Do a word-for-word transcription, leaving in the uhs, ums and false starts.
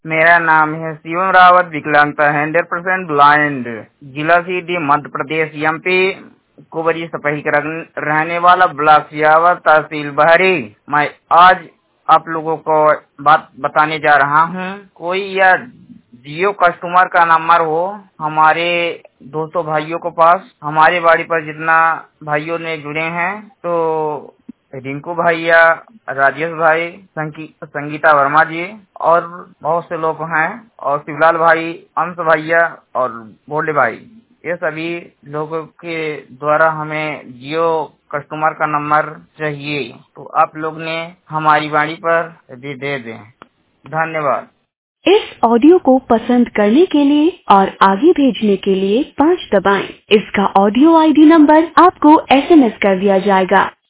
मेरा नाम है शिवम रावत, विकलांगता हंड्रेड परसेंट ब्लाइंड, जिला सीधी मध्य प्रदेश एमपी, कुबरी सपही का रहने वाला, ब्लॉक सियावत, तहसील बहरी। मैं आज आप लोगों को बात बताने जा रहा हूँ। कोई या जियो कस्टमर का नंबर हो हमारे दोस्तों भाइयों के पास, हमारे बाड़ी पर जितना भाइयों ने जुड़े हैं, तो रिंकू भैया, राजेश भाई, संगी, संगीता वर्मा जी और बहुत से लोग हैं, और शिवलाल भाई, अंश भैया और भोले भाई, ये सभी लोगों के द्वारा हमें जियो कस्टमर का नंबर चाहिए, तो आप लोग ने हमारी वाणी पर दे दे दें। धन्यवाद। इस ऑडियो को पसंद करने के लिए और आगे भेजने के लिए पाँच दबाएं। इसका ऑडियो आईडी नंबर आपको एसएमएस कर दिया जाएगा।